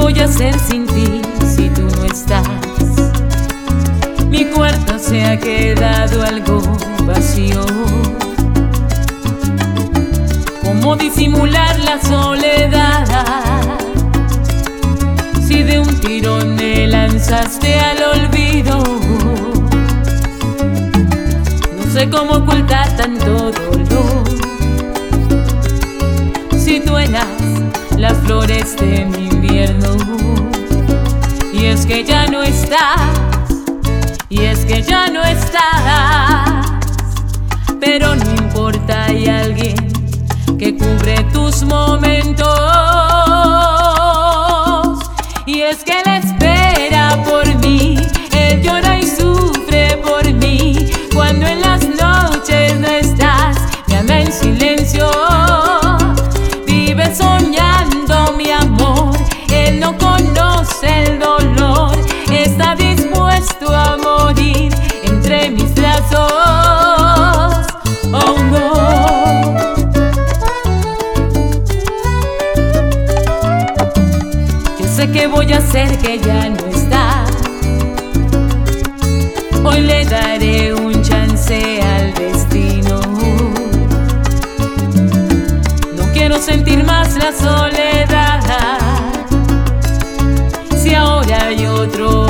voy a hacer sin ti si tú no estás? Mi cuarto se ha quedado algo vacío. ¿Cómo disimular la soledad si de un tirón me lanzaste al olvido? No sé cómo ocultar tanto dolor si tú eras las flores de mi invierno. Y es que ya no estás, y es que ya no estás, pero no importa, hay alguien que cubre tus momentos. Y es que él espera por mí, él llora y sufre por mí. Cuando en las noches no estás, me ama en silencio. Vive soñando mi amor, él no conoce el dolor. Está dispuesto a morir entre mis brazos. Oh no. ¿Qué voy a hacer que ya no está? Hoy le daré un chance al destino. No quiero sentir más la soledad si ahora hay otro